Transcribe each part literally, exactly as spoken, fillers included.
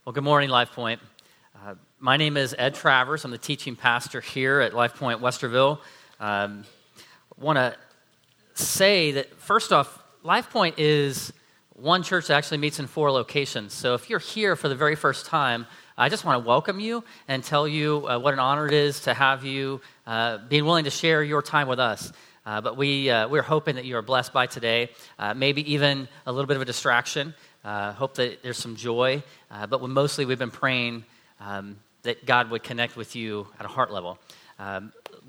Well, good morning, LifePoint. Uh, my name is Ed Travers. I'm the teaching pastor here at LifePoint Westerville. Um, I want to say that, first off, LifePoint is one church that actually meets in four locations. So if you're here for the very first time, I just want to welcome you and tell you uh, what an honor it is to have you uh, being willing to share your time with us. Uh, but we, uh, we're hoping that you are blessed by today, uh, maybe even a little bit of a distraction. Uh, hope that there's some joy, uh, but we, mostly we've been praying um, that God would connect with you at a heart level. Um,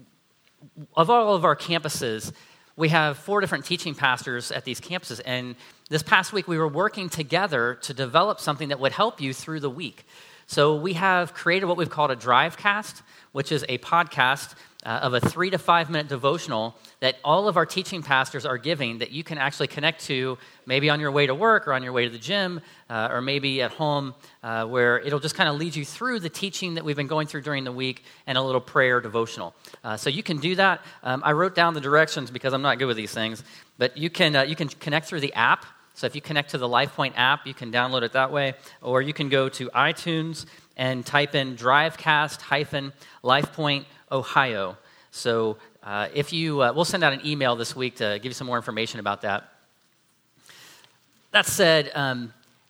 of all of our campuses, we have four different teaching pastors at these campuses, and this past week we were working together to develop something that would help you through the week. So we have created what we've called a Drivecast, which is a podcast uh, of a three to five minute devotional that all of our teaching pastors are giving that you can actually connect to maybe on your way to work or on your way to the gym uh, or maybe at home uh, where it'll just kind of lead you through the teaching that we've been going through during the week and a little prayer devotional. Uh, so you can do that. Um, I wrote down the directions because I'm not good with these things, but you can uh, you can connect through the app. So if you connect to the LifePoint app, you can download it that way, or you can go to iTunes and type in Drivecast hyphen LifePoint Ohio. So uh, if you, uh, we'll send out an email this week to give you some more information about that. That said, um,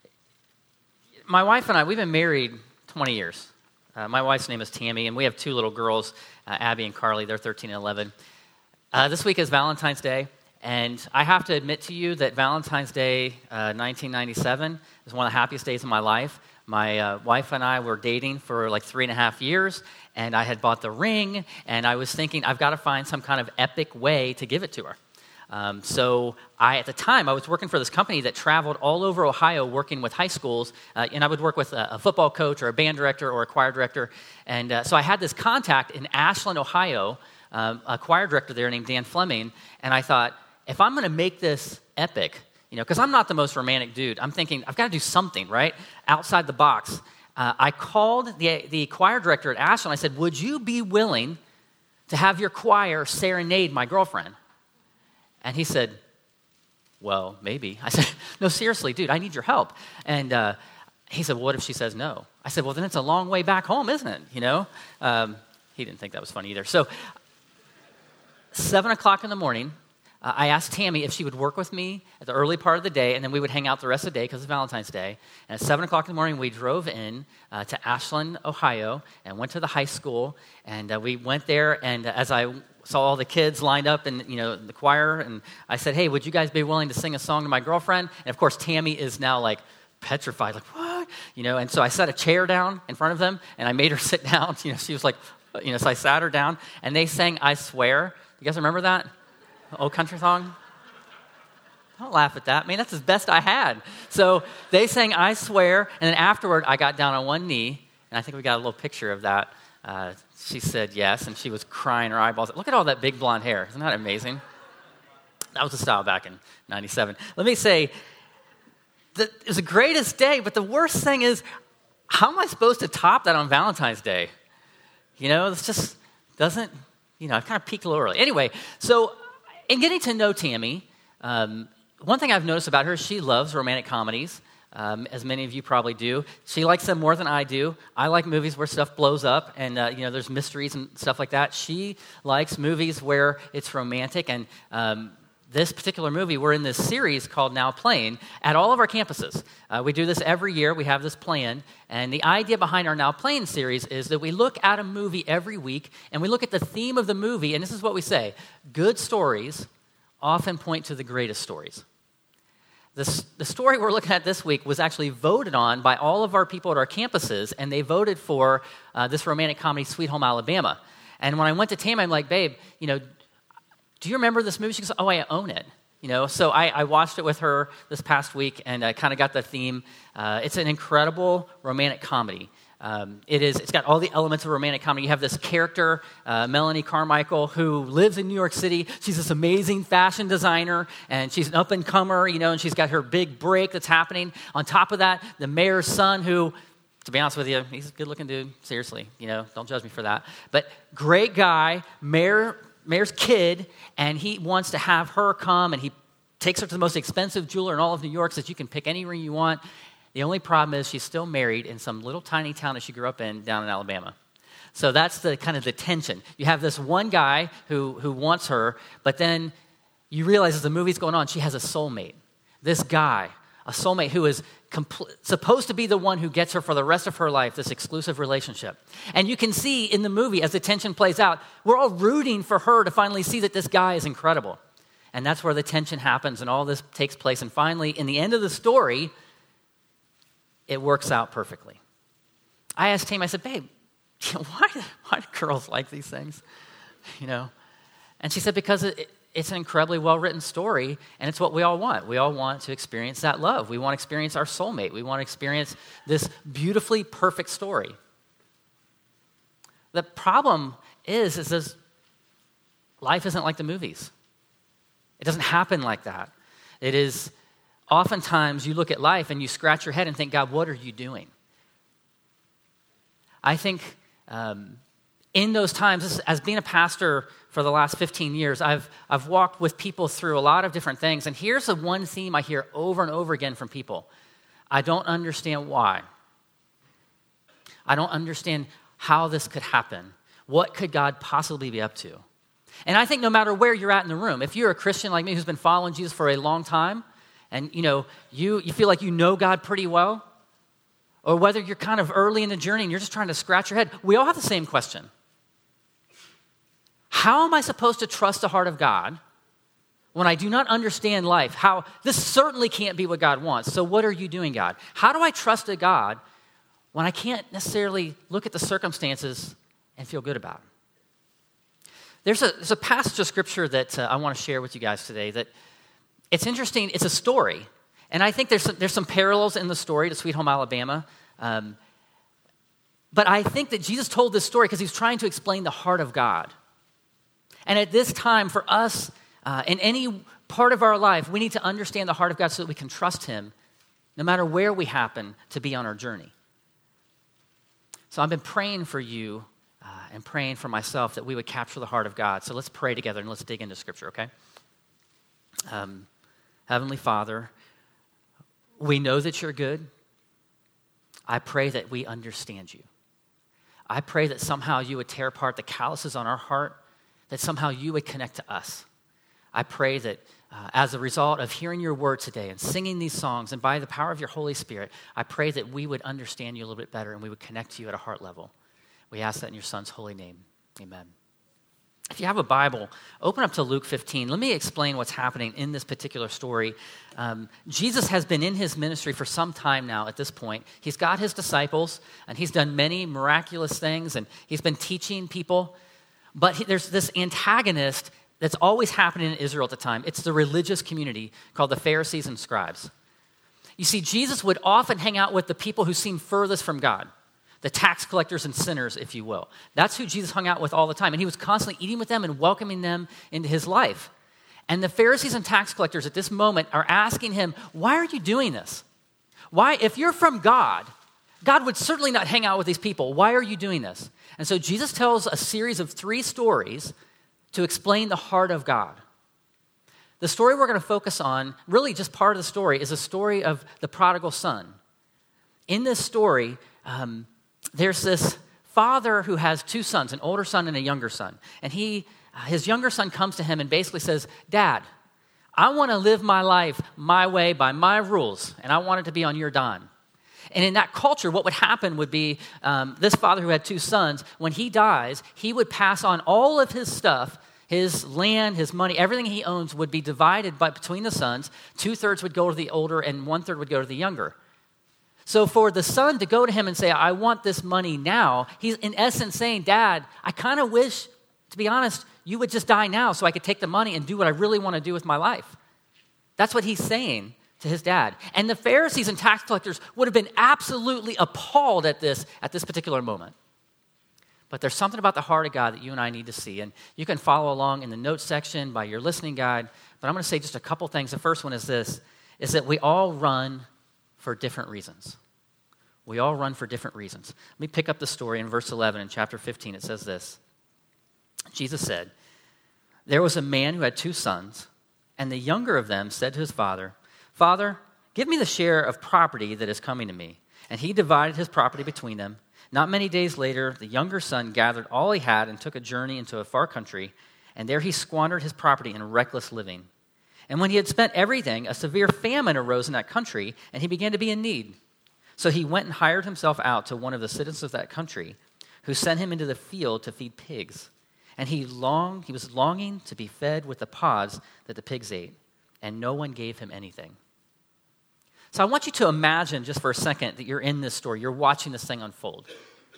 my wife and I, we've been married twenty years. Uh, my wife's name is Tammy, and we have two little girls, uh, Abby and Carly. They're thirteen and eleven. Uh, this week is Valentine's Day. And I have to admit to you that Valentine's Day, uh, nineteen ninety-seven, is one of the happiest days of my life. My uh, wife and I were dating for like three and a half years, and I had bought the ring, and I was thinking, I've got to find some kind of epic way to give it to her. Um, so I, at the time, I was working for this company that traveled all over Ohio working with high schools, uh, and I would work with a, a football coach or a band director or a choir director. And uh, so I had this contact in Ashland, Ohio, um, a choir director there named Dan Fleming, and I thought, if I'm going to make this epic, you know, because I'm not the most romantic dude, I'm thinking, I've got to do something, right, outside the box. Uh, I called the, the choir director at Ashland. I said, would you be willing to have your choir serenade my girlfriend? And he said, well, maybe. I said, no, seriously, dude, I need your help. And uh, he said, well, what if she says no? I said, well, then it's a long way back home, isn't it, you know? Um, he didn't think that was funny either. So seven o'clock in the morning, Uh, I asked Tammy if she would work with me at the early part of the day, and then we would hang out the rest of the day because it's Valentine's Day. And at seven o'clock in the morning, we drove in uh, to Ashland, Ohio, and went to the high school. And uh, we went there, and uh, as I saw all the kids lined up in, you know, the choir, and I said, hey, would you guys be willing to sing a song to my girlfriend? And of course, Tammy is now like petrified, like, what? You know, and so I set a chair down in front of them, and I made her sit down. You know, she was like, you know, so I sat her down, and they sang I Swear. You guys remember that? Old country song? Don't laugh at that. I mean, that's the best I had. So they sang I Swear, and then afterward, I got down on one knee, and I think we got a little picture of that. Uh, she said yes, and she was crying her eyeballs. Look at all that big blonde hair. Isn't that amazing? That was the style back in ninety-seven. Let me say, that it was the greatest day, but the worst thing is, how am I supposed to top that on Valentine's Day? You know, this just doesn't, you know, I kind of peaked a little early. Anyway, so in getting to know Tammy, um, one thing I've noticed about her is she loves romantic comedies, um, as many of you probably do. She likes them more than I do. I like movies where stuff blows up and, uh, you know, there's mysteries and stuff like that. She likes movies where it's romantic, and um, this particular movie, we're in this series called Now Playing at all of our campuses. Uh, we do this every year. We have this plan. And the idea behind our Now Playing series is that we look at a movie every week, and we look at the theme of the movie, and this is what we say: good stories often point to the greatest stories. The, the story we're looking at this week was actually voted on by all of our people at our campuses, and they voted for uh, this romantic comedy, Sweet Home Alabama. And when I went to Tammy, I'm like, babe, you know, do you remember this movie? She goes, oh, I own it. You know, so I, I watched it with her this past week, and I kind of got the theme. Uh, it's an incredible romantic comedy. Um, it is. It's got all the elements of a romantic comedy. You have this character, uh, Melanie Carmichael, who lives in New York City. She's this amazing fashion designer, and she's an up-and-comer, you know, and she's got her big break that's happening. On top of that, the mayor's son, who, to be honest with you, he's a good-looking dude. Seriously, you know, don't judge me for that. But great guy, mayor. mayor's kid, and he wants to have her come, and he takes her to the most expensive jeweler in all of New York, says you can pick any ring you want. The only problem is she's still married in some little tiny town that she grew up in down in Alabama. So that's the kind of the tension. You have this one guy who, who wants her, but then you realize as the movie's going on, she has a soulmate. This guy, a soulmate who is compl- supposed to be the one who gets her for the rest of her life, this exclusive relationship. And you can see in the movie, as the tension plays out, we're all rooting for her to finally see that this guy is incredible. And that's where the tension happens and all this takes place. And finally, in the end of the story, it works out perfectly. I asked Tammy, I said, babe, why, why do girls like these things? You know? And she said, because it, it's an incredibly well-written story, and it's what we all want. We all want to experience that love. We want to experience our soulmate. We want to experience this beautifully perfect story. The problem is, is this, life isn't like the movies. It doesn't happen like that. It is, oftentimes you look at life and you scratch your head and think, God, what are you doing? I think um, in those times, as being a pastor for the last fifteen years, I've, I've walked with people through a lot of different things. And here's the one theme I hear over and over again from people. I don't understand why. I don't understand how this could happen. What could God possibly be up to? And I think no matter where you're at in the room, if you're a Christian like me who's been following Jesus for a long time, and you know, you, you feel like you know God pretty well, or whether you're kind of early in the journey and you're just trying to scratch your head, we all have the same question. How am I supposed to trust the heart of God when I do not understand life? How this certainly can't be what God wants. So what are you doing, God? How do I trust a God when I can't necessarily look at the circumstances and feel good about them? There's a, there's a passage of scripture that uh, I want to share with you guys today that it's interesting. It's a story. And I think there's some, there's some parallels in the story to Sweet Home Alabama. Um, but I think that Jesus told this story because he's trying to explain the heart of God. And at this time, for us, uh, in any part of our life, we need to understand the heart of God so that we can trust him no matter where we happen to be on our journey. So I've been praying for you uh, and praying for myself that we would capture the heart of God. So let's pray together and let's dig into Scripture, okay? Um, Heavenly Father, we know that you're good. I pray that we understand you. I pray that somehow you would tear apart the calluses on our heart, that somehow you would connect to us. I pray that uh, as a result of hearing your word today and singing these songs and by the power of your Holy Spirit, I pray that we would understand you a little bit better and we would connect to you at a heart level. We ask that in your Son's holy name. Amen. If you have a Bible, open up to Luke fifteen. Let me explain what's happening in this particular story. Um, Jesus has been in his ministry for some time now at this point. He's got his disciples, and he's done many miraculous things, and he's been teaching people. But he, there's this antagonist that's always happening in Israel at the time. It's the religious community called the Pharisees and scribes. You see, Jesus would often hang out with the people who seem furthest from God. The tax collectors and sinners, if you will. That's who Jesus hung out with all the time. And he was constantly eating with them and welcoming them into his life. And the Pharisees and tax collectors at this moment are asking him, why are you doing this? Why, if you're from God, God would certainly not hang out with these people. Why are you doing this? And so Jesus tells a series of three stories to explain the heart of God. The story we're going to focus on, really just part of the story, is a story of the prodigal son. In this story, um, there's this father who has two sons, an older son and a younger son. And he, his younger son comes to him and basically says, Dad, I want to live my life my way by my rules, and I want it to be on your dime. And in that culture, what would happen would be um, this father who had two sons, when he dies, he would pass on all of his stuff, his land, his money, everything he owns would be divided by, between the sons. Two-thirds would go to the older and one-third would go to the younger. So for the son to go to him and say, I want this money now, he's in essence saying, Dad, I kind of wish, to be honest, you would just die now so I could take the money and do what I really want to do with my life. That's what he's saying to his dad. And the Pharisees and tax collectors would have been absolutely appalled at this at this particular moment. But there's something about the heart of God that you and I need to see. And you can follow along in the notes section by your listening guide. But I'm going to say just a couple things. The first one is this, is that we all run for different reasons. We all run for different reasons. Let me pick up the story in verse eleven in chapter fifteen. It says this. Jesus said, there was a man who had two sons, and the younger of them said to his father, Father, give me the share of property that is coming to me." And he divided his property between them. Not many days later, the younger son gathered all he had and took a journey into a far country, and there he squandered his property in reckless living. And when he had spent everything, a severe famine arose in that country, and he began to be in need. So he went and hired himself out to one of the citizens of that country, who sent him into the field to feed pigs. And he longed, he was longing to be fed with the pods that the pigs ate, and no one gave him anything. So I want you to imagine just for a second that you're in this story. You're watching this thing unfold.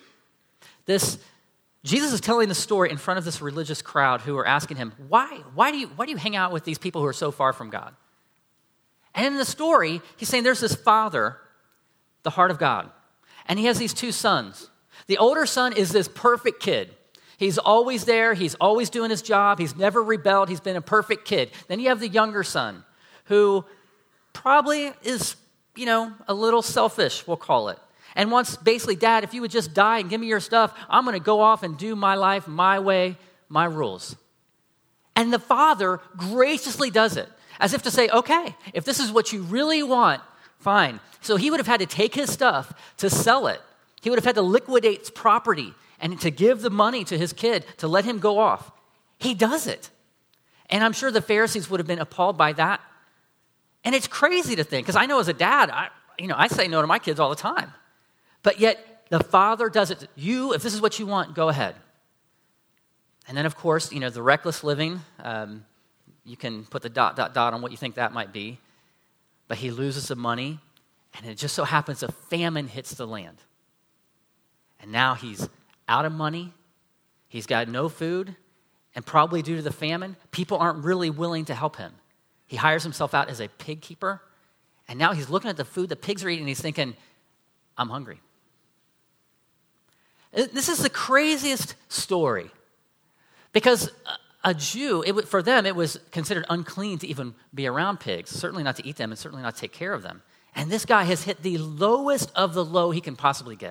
This, Jesus is telling the story in front of this religious crowd who are asking him, why, why, do you, why do you hang out with these people who are so far from God? And in the story, he's saying there's this father, the heart of God, and he has these two sons. The older son is this perfect kid. He's always there. He's always doing his job. He's never rebelled. He's been a perfect kid. Then you have the younger son who probably is, you know, a little selfish, we'll call it. And wants basically, "Dad, if you would just die and give me your stuff, I'm going to go off and do my life my way, my rules." And the father graciously does it, as if to say, "Okay, if this is what you really want, fine." So he would have had to take his stuff to sell it. He would have had to liquidate property and to give the money to his kid to let him go off. He does it. And I'm sure the Pharisees would have been appalled by that. And it's crazy to think, because I know as a dad, I, you know, I say no to my kids all the time. But yet the father does it. You, if this is what you want, go ahead. And then, of course, you know, the reckless living, um, you can put the dot, dot, dot on what you think that might be. But he loses some money, and it just so happens a famine hits the land. And now he's out of money. He's got no food. And probably due to the famine, people aren't really willing to help him. He hires himself out as a pig keeper. And now he's looking at the food the pigs are eating, and he's thinking, "I'm hungry." This is the craziest story. Because a Jew, it would, for them, it was considered unclean to even be around pigs, certainly not to eat them and certainly not to take care of them. And this guy has hit the lowest of the low he can possibly get.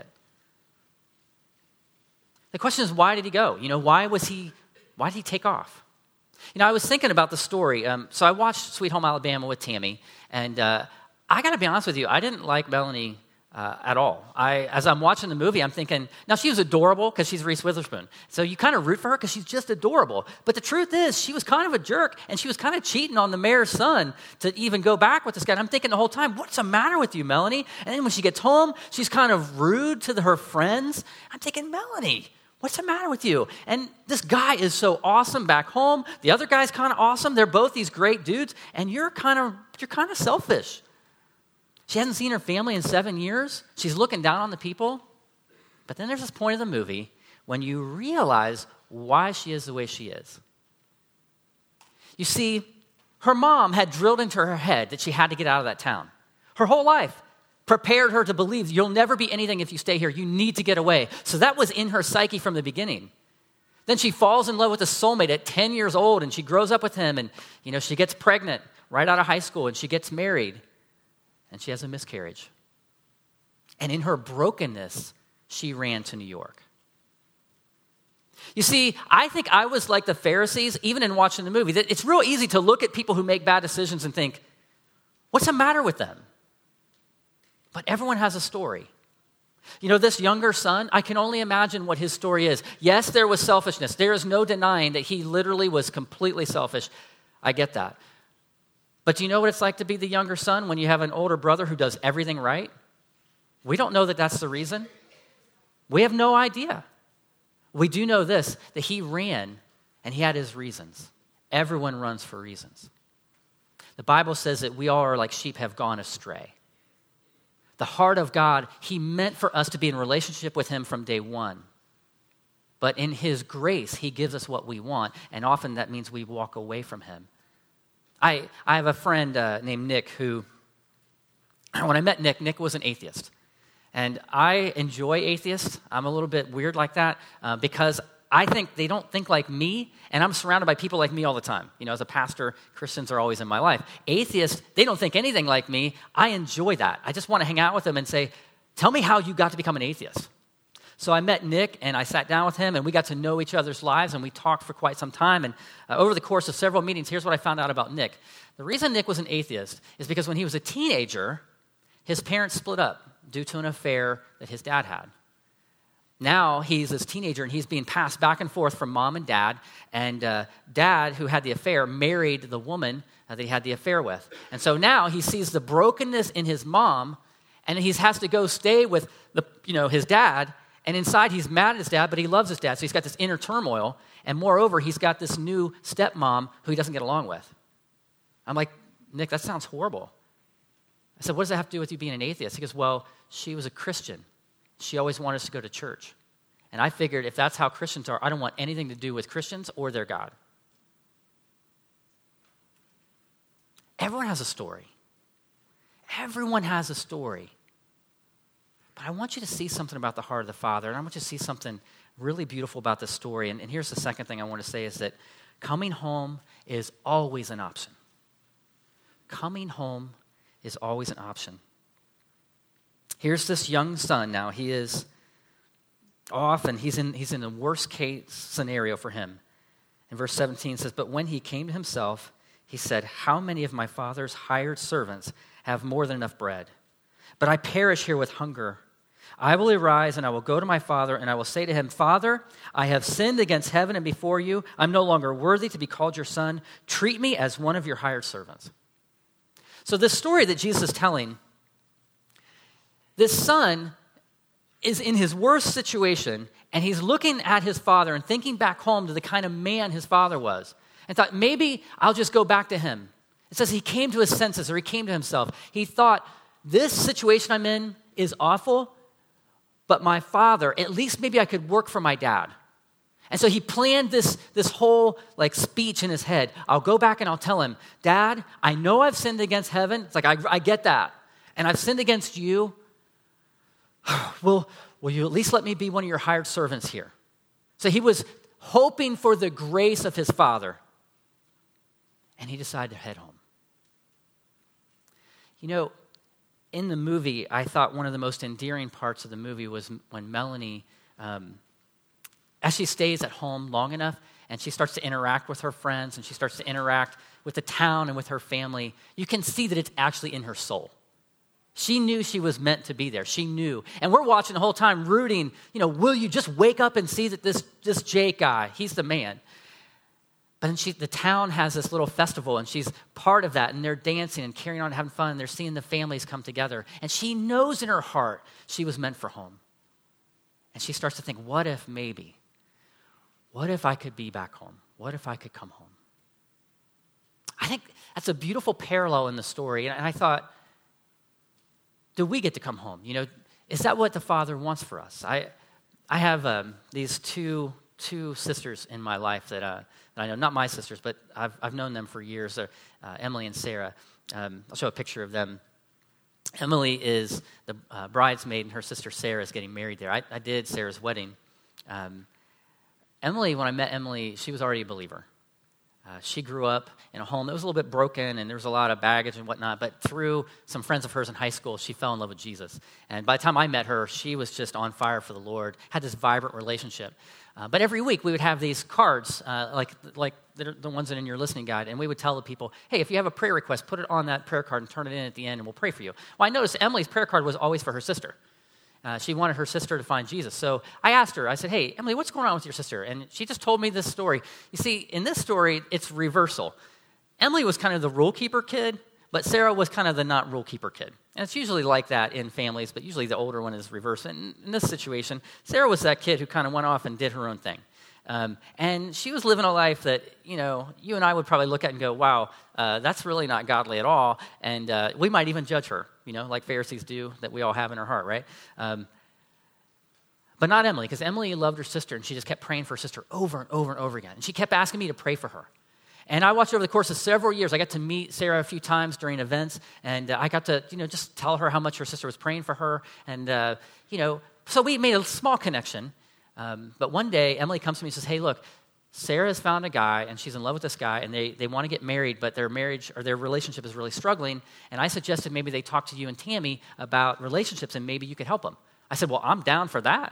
The question is, why did he go? You know, why was he, why did he take off? You know, I was thinking about the story. Um, so I watched Sweet Home Alabama with Tammy, and uh, I got to be honest with you, I didn't like Melanie uh, at all. I, as I'm watching the movie, I'm thinking, now she was adorable because she's Reese Witherspoon. So you kind of root for her because she's just adorable. But the truth is, she was kind of a jerk, and she was kind of cheating on the mayor's son to even go back with this guy. And I'm thinking the whole time, what's the matter with you, Melanie? And then when she gets home, she's kind of rude to the, her friends. I'm thinking, Melanie, what's the matter with you? And this guy is so awesome back home. The other guy's kind of awesome. They're both these great dudes, and you're kind of you're kind of selfish. She hasn't seen her family in seven years. She's looking down on the people. But then there's this point of the movie when you realize why she is the way she is. You see, her mom had drilled into her head that she had to get out of that town. Her whole life prepared her to believe you'll never be anything if you stay here. You need to get away. So that was in her psyche from the beginning. Then she falls in love with a soulmate at ten years old, and she grows up with him, and you know she gets pregnant right out of high school, and she gets married, and she has a miscarriage. And in her brokenness, she ran to New York. You see, I think I was like the Pharisees, even in watching the movie. It's real easy to look at people who make bad decisions and think, what's the matter with them? But everyone has a story. You know, this younger son, I can only imagine what his story is. Yes, there was selfishness. There is no denying that he literally was completely selfish. I get that. But do you know what it's like to be the younger son when you have an older brother who does everything right? We don't know that that's the reason. We have no idea. We do know this, that he ran and he had his reasons. Everyone runs for reasons. The Bible says that we all are like sheep have gone astray. The heart of God, he meant for us to be in relationship with him from day one. But in his grace, he gives us what we want, and often that means we walk away from him. I, I have a friend uh, named Nick who, when I met Nick, Nick was an atheist. And I enjoy atheists. I'm a little bit weird like that uh, because I think they don't think like me, and I'm surrounded by people like me all the time. You know, as a pastor, Christians are always in my life. Atheists, they don't think anything like me. I enjoy that. I just want to hang out with them and say, tell me how you got to become an atheist. So I met Nick, and I sat down with him, and we got to know each other's lives, and we talked for quite some time. And uh, over the course of several meetings, here's what I found out about Nick. The reason Nick was an atheist is because when he was a teenager, his parents split up due to an affair that his dad had. Now he's this teenager, and he's being passed back and forth from mom and dad, and uh, dad, who had the affair, married the woman uh, that he had the affair with. And so now he sees the brokenness in his mom, and he has to go stay with the, you know, his dad, and inside he's mad at his dad, but he loves his dad, so he's got this inner turmoil, and moreover, he's got this new stepmom who he doesn't get along with. I'm like, Nick, that sounds horrible. I said, what does that have to do with you being an atheist? He goes, well, she was a Christian. She always wanted us to go to church. And I figured if that's how Christians are, I don't want anything to do with Christians or their God. Everyone has a story. Everyone has a story. But I want you to see something about the heart of the Father, and I want you to see something really beautiful about this story. And, and here's the second thing I want to say is that coming home is always an option. Coming home is always an option. Here's this young son now. He is off, and he's in, he's in the worst case scenario for him. And verse seventeen says, but when he came to himself, he said, how many of my father's hired servants have more than enough bread? But I perish here with hunger. I will arise, and I will go to my father, and I will say to him, Father, I have sinned against heaven and before you. I'm no longer worthy to be called your son. Treat me as one of your hired servants. So this story that Jesus is telling, this son is in his worst situation, and he's looking at his father and thinking back home to the kind of man his father was, and thought, maybe I'll just go back to him. It says he came to his senses, or he came to himself. He thought, this situation I'm in is awful, but my father, at least maybe I could work for my dad. And so he planned this, this whole like speech in his head. I'll go back and I'll tell him, Dad, I know I've sinned against heaven. It's like, I, I get that. And I've sinned against you. Will, will you at least let me be one of your hired servants here? So he was hoping for the grace of his father. And he decided to head home. You know, in the movie, I thought one of the most endearing parts of the movie was when Melanie, um, as she stays at home long enough and she starts to interact with her friends and she starts to interact with the town and with her family, you can see that it's actually in her soul. She knew she was meant to be there. She knew. And we're watching the whole time rooting, you know, will you just wake up and see that this, this Jake guy, he's the man. But then she, the town has this little festival, and she's part of that, and they're dancing and carrying on and having fun, and they're seeing the families come together. And she knows in her heart she was meant for home. And she starts to think, what if maybe? What if I could be back home? What if I could come home? I think that's a beautiful parallel in the story. And I thought, do we get to come home? You know, is that what the Father wants for us? I I have um, these two two sisters in my life that, uh, that I know, not my sisters, but I've I've known them for years. They're uh, Emily and Sarah. Um, I'll show a picture of them. Emily is the uh, bridesmaid, and her sister Sarah is getting married there. I, I did Sarah's wedding. Um, Emily, when I met Emily, she was already a believer. Uh, she grew up in a home that was a little bit broken, and there was a lot of baggage and whatnot, but through some friends of hers in high school, she fell in love with Jesus. And by the time I met her, she was just on fire for the Lord, had this vibrant relationship. Uh, but every week, we would have these cards, uh, like like the, the ones that are in your listening guide, and we would tell the people, hey, if you have a prayer request, put it on that prayer card and turn it in at the end, and we'll pray for you. Well, I noticed Emily's prayer card was always for her sister. Uh, she wanted her sister to find Jesus. So I asked her, I said, hey, Emily, what's going on with your sister? And she just told me this story. You see, in this story, it's reversal. Emily was kind of the rule keeper kid, but Sarah was kind of the not rule keeper kid. And it's usually like that in families, but usually the older one is reversed. And in this situation, Sarah was that kid who kind of went off and did her own thing. Um, and she was living a life that, you know, you and I would probably look at and go, wow, uh, that's really not godly at all. And uh, we might even judge her, you know, like Pharisees do, that we all have in our heart, right? Um, but not Emily, because Emily loved her sister, and she just kept praying for her sister over and over and over again. And she kept asking me to pray for her. And I watched over the course of several years. I got to meet Sarah a few times during events, and uh, I got to, you know, just tell her how much her sister was praying for her. And, uh, you know, so we made a small connection. Um, but one day, Emily comes to me and says, hey, look, Sarah has found a guy, and she's in love with this guy, and they, they want to get married, but their marriage or their relationship is really struggling. And I suggested maybe they talk to you and Tammy about relationships, and maybe you could help them. I said, well, I'm down for that.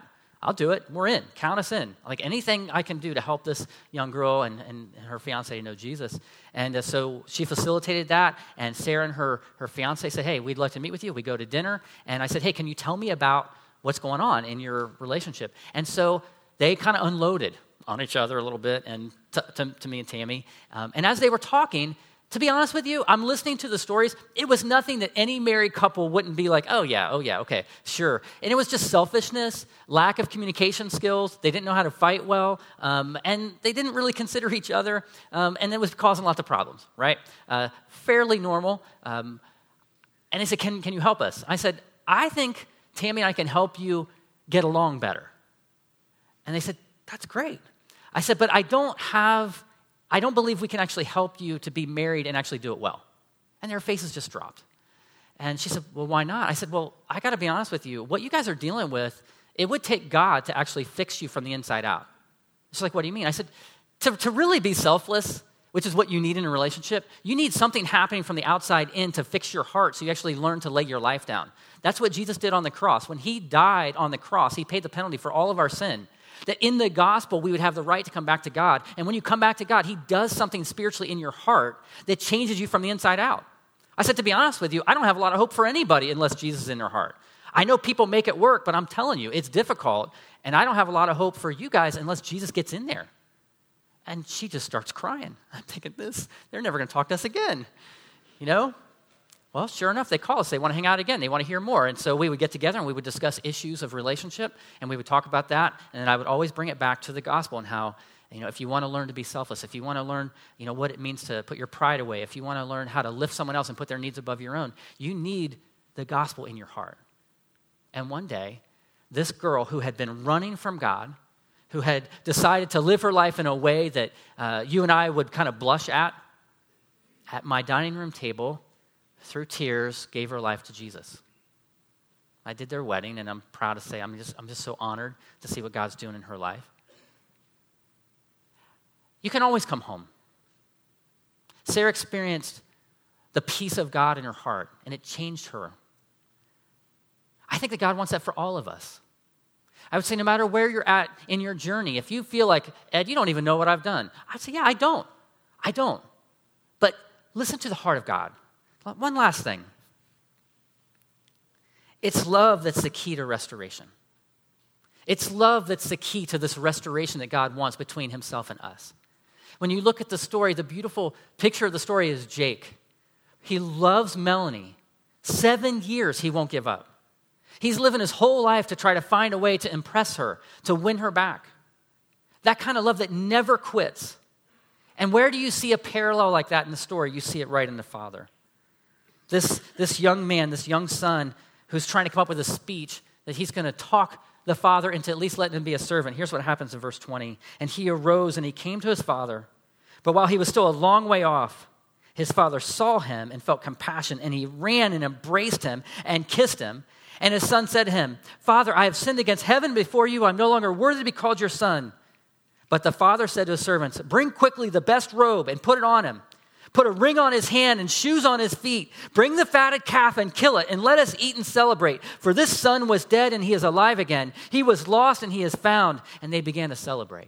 I'll do it. We're in. Count us in. Like anything I can do to help this young girl and, and her fiance know Jesus. And uh, so she facilitated that. And Sarah and her, her fiance said, hey, we'd like to meet with you. We go to dinner. And I said, hey, can you tell me about what's going on in your relationship? And so they kind of unloaded on each other a little bit and t- to, to me and Tammy. Um, and as they were talking, to be honest with you, I'm listening to the stories. It was nothing that any married couple wouldn't be like, oh, yeah, oh, yeah, okay, sure. And it was just selfishness, lack of communication skills. They didn't know how to fight well, um, and they didn't really consider each other, um, and it was causing lots of problems, right? Uh, fairly normal. Um, and they said, can, can you help us? I said, I think Tammy and I can help you get along better. And they said, that's great. I said, but I don't have... I don't believe we can actually help you to be married and actually do it well. And their faces just dropped. And she said, well, why not? I said, well, I got to be honest with you. What you guys are dealing with, it would take God to actually fix you from the inside out. She's like, what do you mean? I said, to, to really be selfless, which is what you need in a relationship, you need something happening from the outside in to fix your heart so you actually learn to lay your life down. That's what Jesus did on the cross. When he died on the cross, he paid the penalty for all of our sin. That in the gospel, we would have the right to come back to God. And when you come back to God, he does something spiritually in your heart that changes you from the inside out. I said, to be honest with you, I don't have a lot of hope for anybody unless Jesus is in their heart. I know people make it work, but I'm telling you, it's difficult. And I don't have a lot of hope for you guys unless Jesus gets in there. And she just starts crying. I'm thinking, this, they're never going to talk to us again. You know? Well, sure enough, they call us. They want to hang out again. They want to hear more. And so we would get together and we would discuss issues of relationship, and we would talk about that. And then I would always bring it back to the gospel and how, you know, if you want to learn to be selfless, if you want to learn, you know, what it means to put your pride away, if you want to learn how to lift someone else and put their needs above your own, you need the gospel in your heart. And one day, this girl who had been running from God, who had decided to live her life in a way that uh, you and I would kind of blush at, at my dining room table, through tears, gave her life to Jesus. I did their wedding, and I'm proud to say I'm just, I'm just so honored to see what God's doing in her life. You can always come home. Sarah experienced the peace of God in her heart, and it changed her. I think that God wants that for all of us. I would say no matter where you're at in your journey, if you feel like, Ed, you don't even know what I've done, I'd say, yeah, I don't. I don't. But listen to the heart of God. One last thing. It's love that's the key to restoration. It's love that's the key to this restoration that God wants between himself and us. When you look at the story, the beautiful picture of the story is Jake. He loves Melanie. Seven years he won't give up. He's living his whole life to try to find a way to impress her, to win her back. That kind of love that never quits. And where do you see a parallel like that in the story? You see it right in the Father. This, this young man, this young son, who's trying to come up with a speech that he's going to talk the father into at least letting him be a servant. Here's what happens in verse twenty. And he arose and he came to his father. But while he was still a long way off, his father saw him and felt compassion, and he ran and embraced him and kissed him. And his son said to him, Father, I have sinned against heaven before you. I'm no longer worthy to be called your son. But the father said to his servants, bring quickly the best robe and put it on him. Put a ring on his hand and shoes on his feet. Bring the fatted calf and kill it, and let us eat and celebrate. For this son was dead and he is alive again. He was lost and he is found. And they began to celebrate.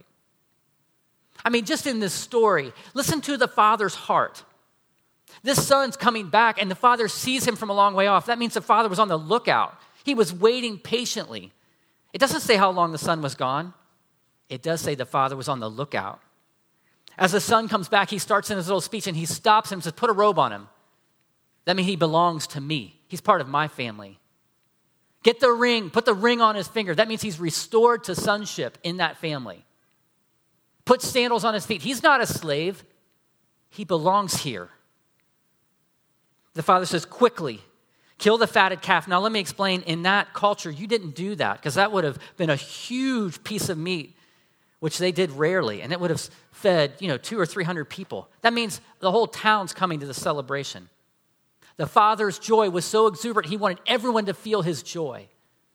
I mean, just in this story, listen to the father's heart. This son's coming back, and the father sees him from a long way off. That means the father was on the lookout. He was waiting patiently. It doesn't say how long the son was gone. It does say the father was on the lookout. As the son comes back, he starts in his little speech, and he stops him and says, put a robe on him. That means he belongs to me. He's part of my family. Get the ring, put the ring on his finger. That means he's restored to sonship in that family. Put sandals on his feet. He's not a slave. He belongs here. The father says, quickly, kill the fatted calf. Now, let me explain. In that culture, you didn't do that because that would have been a huge piece of meat, which they did rarely, and it would have fed, you know, two or three hundred people. That means the whole town's coming to the celebration. The father's joy was so exuberant, he wanted everyone to feel his joy.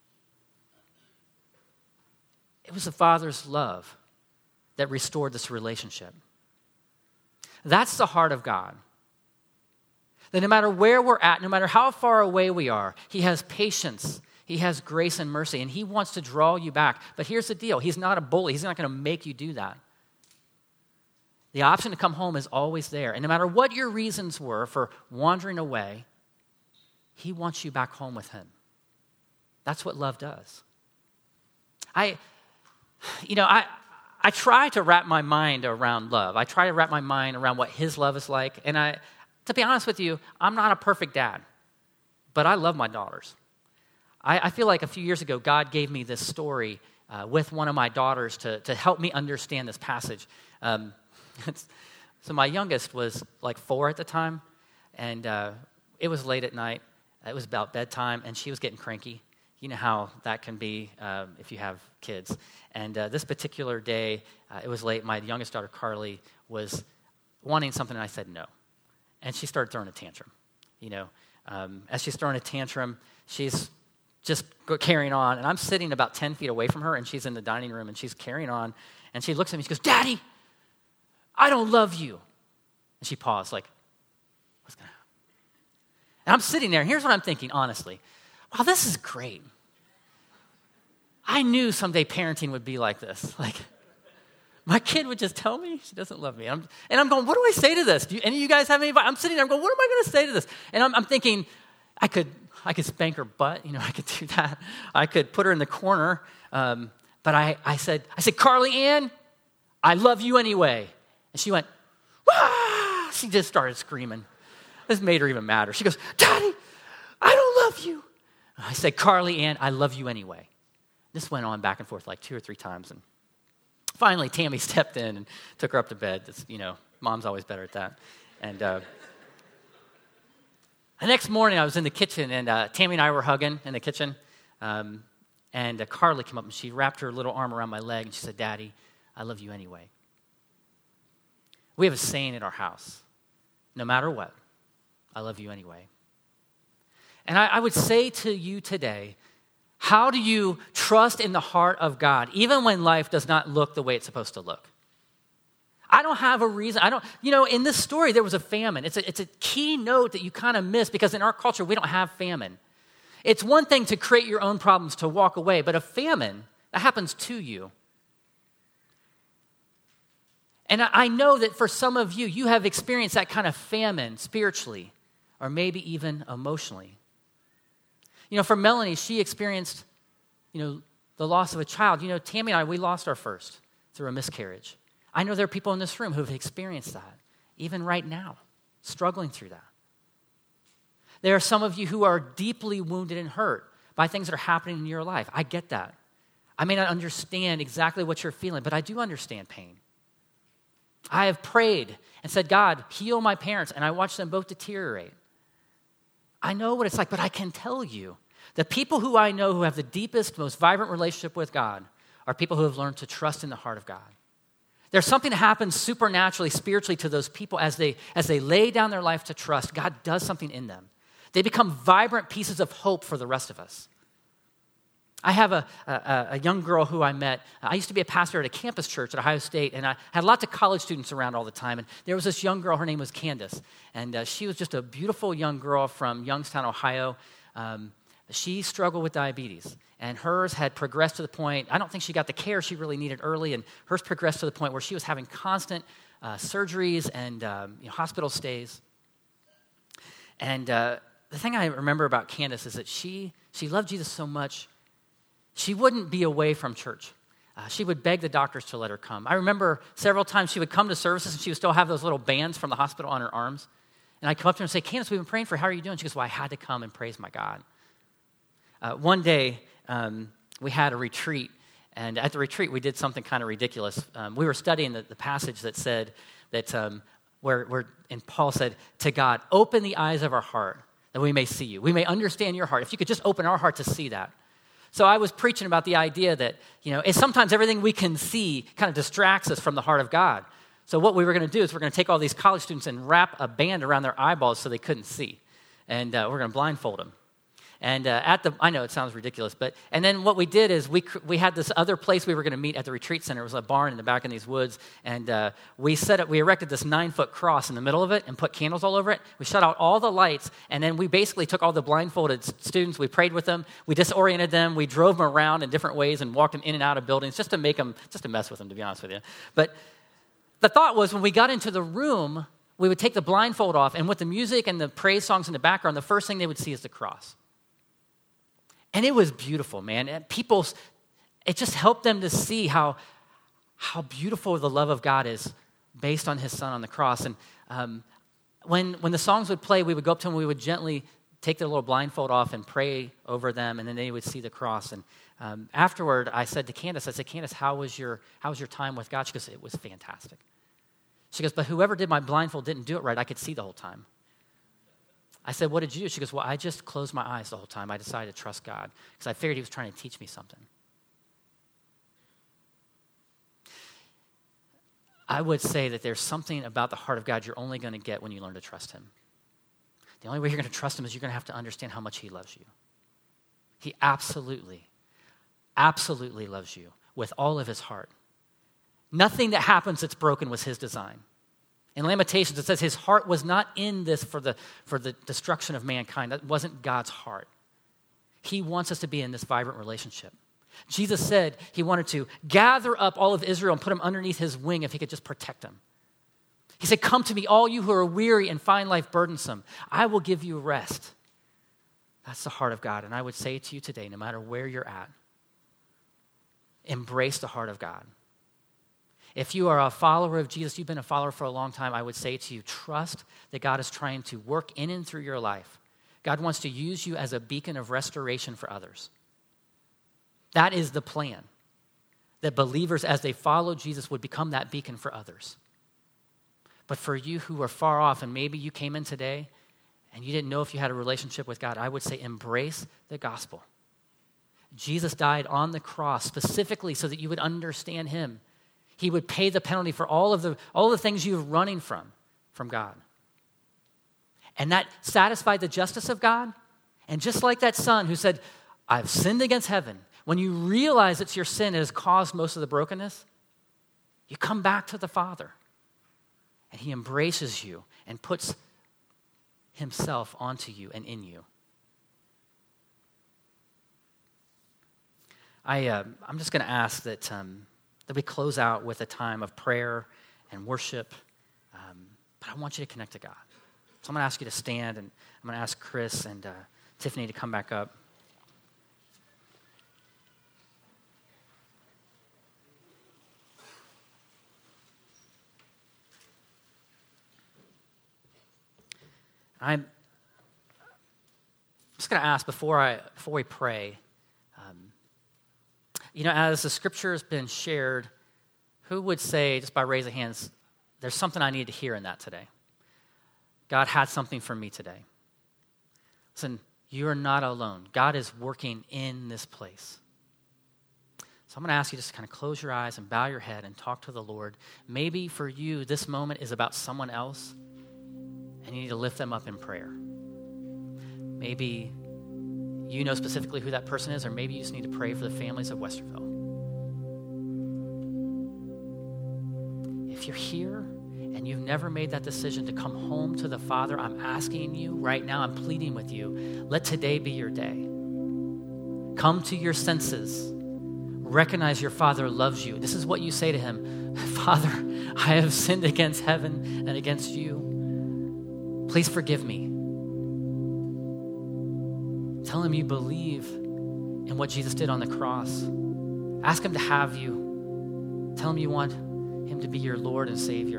It was the father's love that restored this relationship. That's the heart of God. That no matter where we're at, no matter how far away we are, he has patience. He has grace and mercy, and he wants to draw you back. But here's the deal. He's not a bully. He's not going to make you do that. The option to come home is always there. And no matter what your reasons were for wandering away, he wants you back home with him. That's what love does. I, you know, I, I try to wrap my mind around love. I try to wrap my mind around what his love is like. And I, to be honest with you, I'm not a perfect dad, but I love my daughters. I, I feel like a few years ago, God gave me this story uh, with one of my daughters to, to help me understand this passage. Um, so my youngest was like four at the time, and uh, it was late at night. It was about bedtime, and she was getting cranky. You know how that can be um, if you have kids. And uh, this particular day, uh, it was late. My youngest daughter, Carly, was wanting something, and I said no. And she started throwing a tantrum. You know, um, as she's throwing a tantrum, she's just carrying on. And I'm sitting about ten feet away from her, and she's in the dining room, and she's carrying on. And she looks at me, she goes, "Daddy, I don't love you." And she paused, like, what's going to happen? And I'm sitting there, and here's what I'm thinking, honestly. Wow, this is great. I knew someday parenting would be like this. Like, my kid would just tell me she doesn't love me. I'm, and I'm going, what do I say to this? Do you, any of you guys have any advice? I'm sitting there, I'm going, what am I going to say to this? And I'm, I'm thinking, I could I could spank her butt. You know, I could do that. I could put her in the corner. Um, but I, I said, I said, "Carly Ann, I love you anyway." And she went, "Wah!" She just started screaming. This made her even madder. She goes, "Daddy, I don't love you." I said, "Carly Ann, I love you anyway." This went on back and forth like two or three times. And finally, Tammy stepped in and took her up to bed. It's, you know, mom's always better at that. And uh, the next morning, I was in the kitchen, and uh, Tammy and I were hugging in the kitchen. Um, and uh, Carly came up, and she wrapped her little arm around my leg, and she said, "Daddy, I love you anyway." We have a saying at our house: no matter what, I love you anyway. And I, I would say to you today, how do you trust in the heart of God, even when life does not look the way it's supposed to look? I don't have a reason. I don't, you know, in this story, there was a famine. It's a, it's a key note that you kind of miss, because in our culture, we don't have famine. It's one thing to create your own problems, to walk away, but a famine, that happens to you. And I know that for some of you, you have experienced that kind of famine spiritually, or maybe even emotionally. You know, for Melanie, she experienced, you know, the loss of a child. You know, Tammy and I, we lost our first through a miscarriage. I know there are people in this room who have experienced that, even right now, struggling through that. There are some of you who are deeply wounded and hurt by things that are happening in your life. I get that. I may not understand exactly what you're feeling, but I do understand pain. I have prayed and said, "God, heal my parents," and I watched them both deteriorate. I know what it's like, but I can tell you, the people who I know who have the deepest, most vibrant relationship with God are people who have learned to trust in the heart of God. There's something that happens supernaturally, spiritually to those people as they, as they lay down their life to trust. God does something in them. They become vibrant pieces of hope for the rest of us. I have a, a, a young girl who I met. I used to be a pastor at a campus church at Ohio State, and I had lots of college students around all the time. And there was this young girl, her name was Candace, and uh, she was just a beautiful young girl from Youngstown, Ohio. Um, she struggled with diabetes, and hers had progressed to the point, I don't think she got the care she really needed early, and hers progressed to the point where she was having constant uh, surgeries and um, you know, hospital stays. And uh, the thing I remember about Candace is that she she loved Jesus so much, she wouldn't be away from church. Uh, she would beg the doctors to let her come. I remember several times she would come to services, and she would still have those little bands from the hospital on her arms. And I'd come up to her and say, "Candace, we've been praying for you. How are you doing?" She goes, "Well, I had to come and praise my God." Uh, one day, um, we had a retreat, and at the retreat, we did something kind of ridiculous. Um, we were studying the, the passage that said that, um, where, where, and Paul said, "To God, open the eyes of our heart, that we may see you. We may understand your heart. If you could just open our heart to see that." So I was preaching about the idea that, you know, it's sometimes everything we can see kind of distracts us from the heart of God. So what we were going to do is we're going to take all these college students and wrap a band around their eyeballs so they couldn't see. And uh, we're going to blindfold them. And uh, at the, I know it sounds ridiculous, but, and then what we did is we we had this other place we were going to meet at the retreat center. It was a barn in the back in these woods. And uh, we set up, we erected this nine foot cross in the middle of it and put candles all over it. We shut out all the lights. And then we basically took all the blindfolded students. We prayed with them. We disoriented them. We drove them around in different ways and walked them in and out of buildings just to make them, just to mess with them, to be honest with you. But the thought was when we got into the room, we would take the blindfold off, and with the music and the praise songs in the background, the first thing they would see is the cross. And it was beautiful, man. And people, it just helped them to see how, how beautiful the love of God is based on his son on the cross. And um, when, when the songs would play, we would go up to them, we would gently take their little blindfold off and pray over them, and then they would see the cross. And um, afterward, I said to Candace, I said, Candace, how was your, how was your time with God? She goes, it was fantastic. She goes, but whoever did my blindfold didn't do it right. I could see the whole time. I said, what did you do? She goes, well, I just closed my eyes the whole time. I decided to trust God because I figured he was trying to teach me something. I would say that there's something about the heart of God you're only going to get when you learn to trust him. The only way you're going to trust him is you're going to have to understand how much he loves you. He absolutely, absolutely loves you with all of his heart. Nothing that happens that's broken was his design. In Lamentations, it says his heart was not in this for the, for the destruction of mankind. That wasn't God's heart. He wants us to be in this vibrant relationship. Jesus said he wanted to gather up all of Israel and put them underneath his wing if he could just protect them. He said, come to me, all you who are weary and find life burdensome. I will give you rest. That's the heart of God. And I would say to you today, no matter where you're at, embrace the heart of God. If you are a follower of Jesus, you've been a follower for a long time, I would say to you, trust that God is trying to work in and through your life. God wants to use you as a beacon of restoration for others. That is the plan, that believers, as they follow Jesus, would become that beacon for others. But for you who are far off, and maybe you came in today and you didn't know if you had a relationship with God, I would say embrace the gospel. Jesus died on the cross specifically so that you would understand him. He would pay the penalty for all of the all the things you're running from, from God. And that satisfied the justice of God. And just like that son who said, I've sinned against heaven, when you realize it's your sin that has caused most of the brokenness, you come back to the Father. And he embraces you and puts himself onto you and in you. I, uh, I'm just going to ask that... Um, that we close out with a time of prayer and worship. Um, but I want you to connect to God. So I'm going to ask you to stand, and I'm going to ask Chris and uh, Tiffany to come back up. I'm just going to ask before I before we pray. You know, as the scripture has been shared, who would say, just by raising hands, there's something I need to hear in that today? God had something for me today. Listen, you are not alone. God is working in this place. So I'm going to ask you just to kind of close your eyes and bow your head and talk to the Lord. Maybe for you, this moment is about someone else, and you need to lift them up in prayer. Maybe you know specifically who that person is, or maybe you just need to pray for the families of Westerville. If you're here and you've never made that decision to come home to the Father, I'm asking you right now, I'm pleading with you, let today be your day. Come to your senses. Recognize your Father loves you. This is what you say to him. Father, I have sinned against heaven and against you. Please forgive me. Tell him you believe in what Jesus did on the cross. Ask him to have you. Tell him you want him to be your Lord and Savior.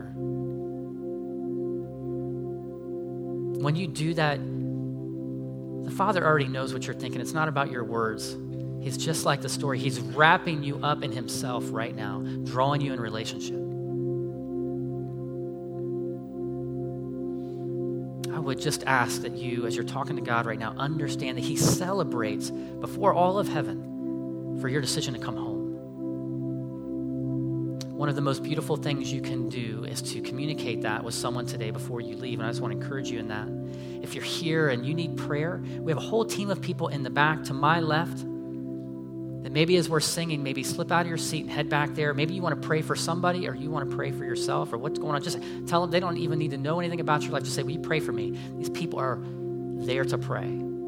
When you do that, the Father already knows what you're thinking. It's not about your words. He's just like the story. He's wrapping you up in himself right now, drawing you in relationship. I would just ask that you, as you're talking to God right now, understand that he celebrates before all of heaven for your decision to come home. one of the most beautiful things you can do is to communicate that with someone today before you leave. And I just want to encourage you in that. If you're here and you need prayer, we have a whole team of people in the back to my left that maybe as we're singing, maybe slip out of your seat and head back there. Maybe you want to pray for somebody or you want to pray for yourself or what's going on. Just tell them they don't even need to know anything about your life. Just say, will you pray for me? These people are there to pray.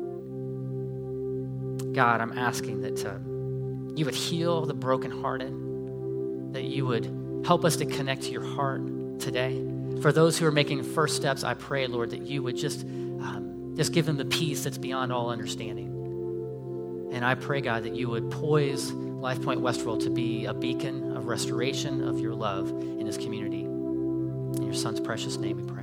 God, I'm asking that uh, you would heal the brokenhearted, that you would help us to connect to your heart today. For those who are making first steps, I pray, Lord, that you would just, um, just give them the peace that's beyond all understanding. And I pray, God, that you would poise Life Point Westerville to be a beacon of restoration of your love in this community. In your son's precious name we pray.